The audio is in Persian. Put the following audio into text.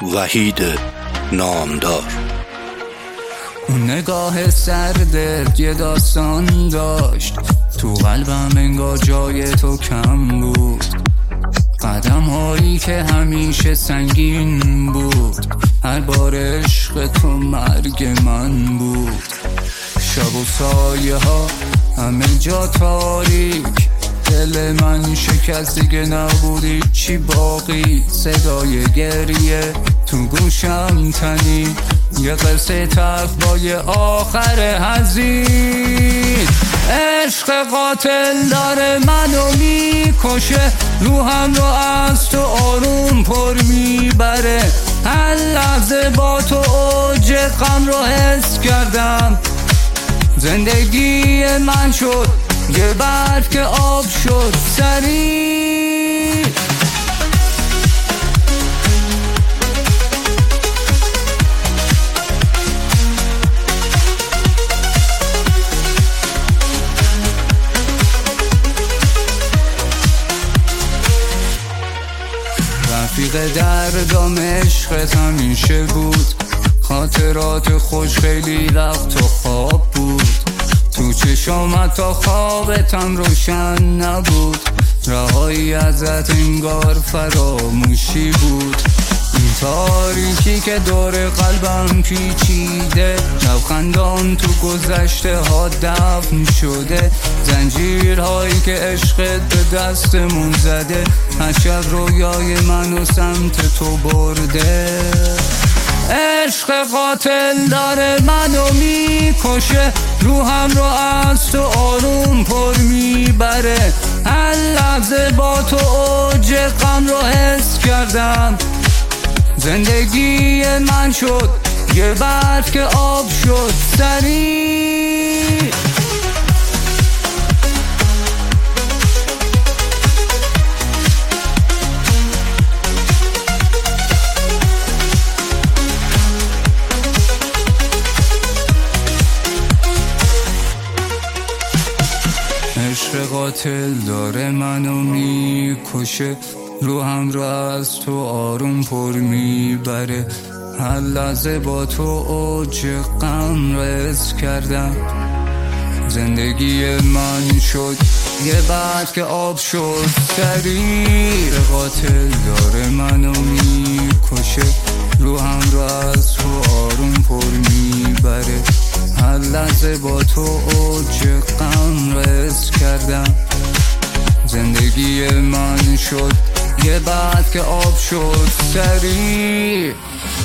وحید نامدار. اون نگاه سردت یه داستان داشت، تو قلبم انگار جای تو کم بود. قدم هایی که همیشه سنگین بود، هر بار عشق تو مرگ من بود. شب و سایه ها همه جا تاریک، دل من شکست دیگه نبودی چی باقی. صدای گریه تو گوشم تنی، یه قصه تقوای آخر حزین. عشق قاتل داره منو میکشه، روحم رو از تو آروم پر میبره. هر لحظه با تو اوج غم رو حس کردم. زندگی من شد یه برف که آب شد سریع. رفیق دردام عشقت همیشه بود، خاطرات خوش خیلی رفت و خواب بود. تو چشامت تا خوابتم روشن نبود، رهایی ازت انگار فراموشی بود. این تاریکی که دور قلبم پیچیده، لبخندان تو گذشته ها دفن شده. زنجیرهایی که عشقت به دستمون زده، هر شب رویای منو سمت تو برده. عشق قاتل داره منو میکشه، روحم رو از تو آروم پر میبره. هر لحظه با تو اوج غم رو حس کردم. زندگی من شد یه برف که آب شد سریع. عشق قاتل داره منو میکشه، روحم رو از تو آروم پر میبره. هر لحظه با تو اوج غم رس کردم. زندگی من شد یه برف که آب شد سریع. قاتل داره منو میکشه، روحم رو از تو آروم پر میبره. هر لحظه با تو اوج غم رس کردم. زندگی من شد یه بعد که آب شد سریع.